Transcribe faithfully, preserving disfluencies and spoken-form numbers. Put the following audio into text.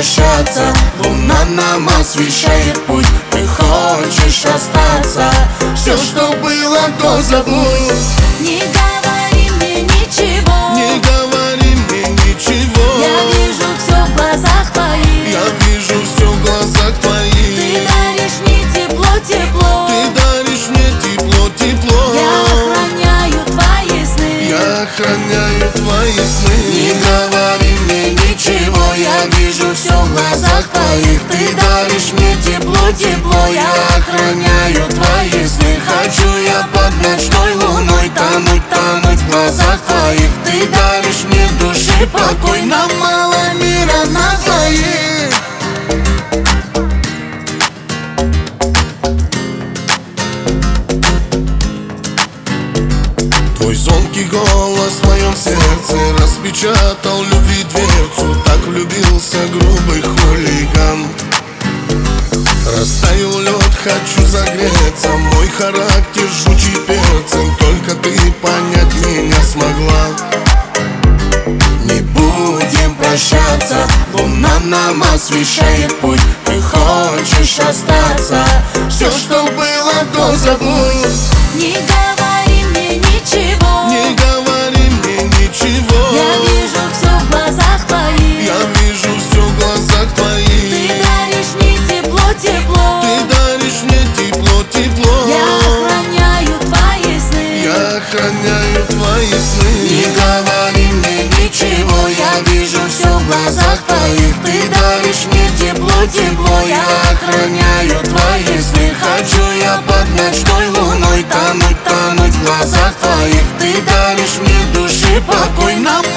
прощаться. Луна нам освещает путь, ты хочешь остаться. Все, что было, то забудь. Не говори мне ничего, Не говори мне ничего. я вижу все в глазах твоих. Я вижу все в глазах твоих. Ты даришь мне тепло, тепло. Ты даришь мне тепло, тепло. Я охраняю твои сны. Я охраняю твои сны. Не говори мне ничего, я вижу все в глазах твоих. Ты даришь мне тепло, тепло. Я охраняю твои сны. Хочу я под ночной луной тонуть, тонуть в глазах твоих. Ты даришь мне души покой, нам мало мира на двоих. Твой звонкий голос в моем сердце распечатал любви дверцу. Так влюбился грубый хулиган. Растаял лед, хочу загреться. Мой характер жгучий перцем, только ты понять меня смогла. Не будем прощаться, луна нам освещает путь. Ты хочешь остаться, все, что было, то забудь. Не говори мне ничего, Не говори мне ничего. я вижу все в глазах твоих. Я вижу все в глазах Ты твоих. даришь мне тепло, тепло. Ты даришь мне тепло, тепло. Я охраняю твои сны. Я охраняю твои сны. Не говори мне ничего, я вижу все в глазах твоих. Ты даришь мне тепло, тепло. Я охраняю твои сны. Хочу я под ночной луной тонуть, тонуть в глазах твоих. Ты даришь мне души покой, нам